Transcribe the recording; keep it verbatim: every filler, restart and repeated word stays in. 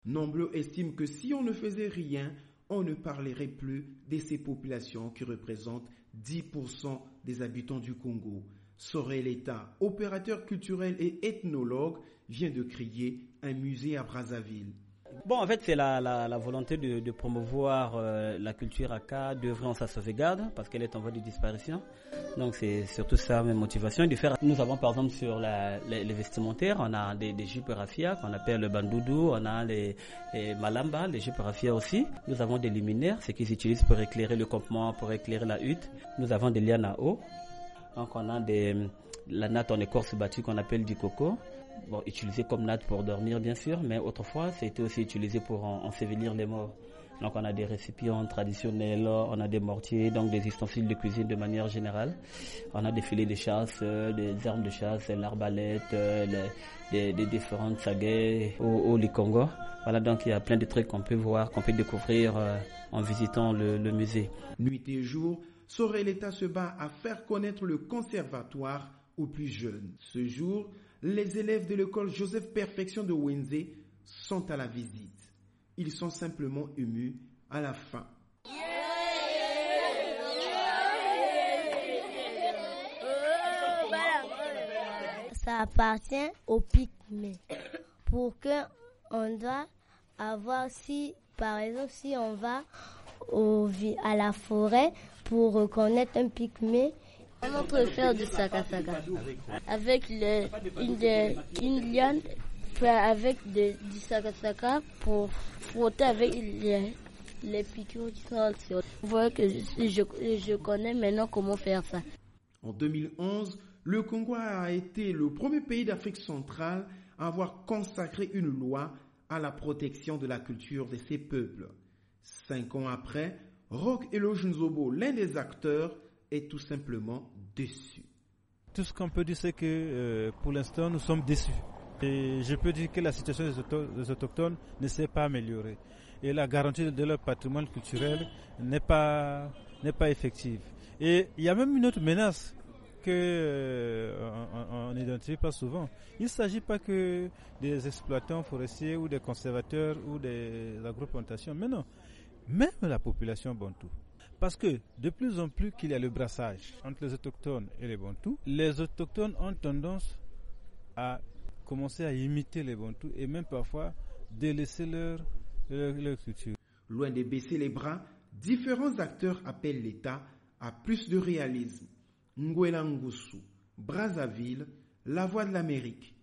Nombreux estiment que si on ne faisait rien, on ne parlerait plus de ces populations qui représentent dix pour cent des habitants du Congo. Sorel Etta, opérateur culturel et ethnologue, vient de créer un musée à Brazzaville. Bon, en fait, c'est la, la, la volonté de, de promouvoir euh, la culture Aka, d'œuvrer en sa sauvegarde, parce qu'elle est en voie de disparition. Donc, c'est surtout ça, ma motivation. De faire. Nous avons, par exemple, sur la, les, les vestimentaires, on a des, des jupes raffia qu'on appelle le bandoudou, on a les, les malamba, les jupes raffia aussi. Nous avons des luminaires, ce qu'ils utilisent pour éclairer le campement, pour éclairer la hutte. Nous avons des lianes à eau. Donc, on a des, la natte en écorce battue qu'on appelle du coco. Bon, utilisé comme natte pour dormir bien sûr, mais autrefois c'était aussi utilisé pour en, ensevelir les morts. Donc on a des récipients traditionnels, on a des mortiers, donc des ustensiles de cuisine de manière générale. On a des filets de chasse, euh, des armes de chasse, l'arbalète, euh, les, des, des différentes sagaies au, au Likongo. Voilà, donc il y a plein de trucs qu'on peut voir, qu'on peut découvrir euh, en visitant le, le musée. Nuit et jour, Sorel Etta se bat à faire connaître le conservatoire aux plus jeunes. Ce jour, les élèves de l'école Joseph Perfection de Wenze sont à la visite. Ils sont simplement émus à la fin. Ça appartient aux pygmées. Pour que on doit avoir, si par exemple, si on va au, à la forêt pour reconnaître un pygmée, on peut faire du saka-saka avec le, une, une liane, avec de, du saka-saka pour frotter avec les, les piqûres qui sont sur. Vous voyez que je, je, je connais maintenant comment faire ça. En deux mille onze, le Congo a été le premier pays d'Afrique centrale à avoir consacré une loi à la protection de la culture de ses peuples. Cinq ans après, Roch Eloge Nzobo, l'un des acteurs, est tout simplement déçu. Tout ce qu'on peut dire, c'est que euh, pour l'instant, nous sommes déçus. Et je peux dire que la situation des, auto- des autochtones ne s'est pas améliorée. Et la garantie de leur patrimoine culturel n'est pas, n'est pas effective. Et il y a même une autre menace que euh, on n'identifie pas souvent. Il ne s'agit pas que des exploitants forestiers ou des conservateurs ou des agroplantations, mais non, même la population bantoue. Parce que de plus en plus qu'il y a le brassage entre les autochtones et les bantous, les autochtones ont tendance à commencer à imiter les bantous et même parfois délaisser leur, leur, leur culture. Loin de baisser les bras, différents acteurs appellent l'État à plus de réalisme. Ngwela Ngusu, Brazzaville, La Voix de l'Amérique.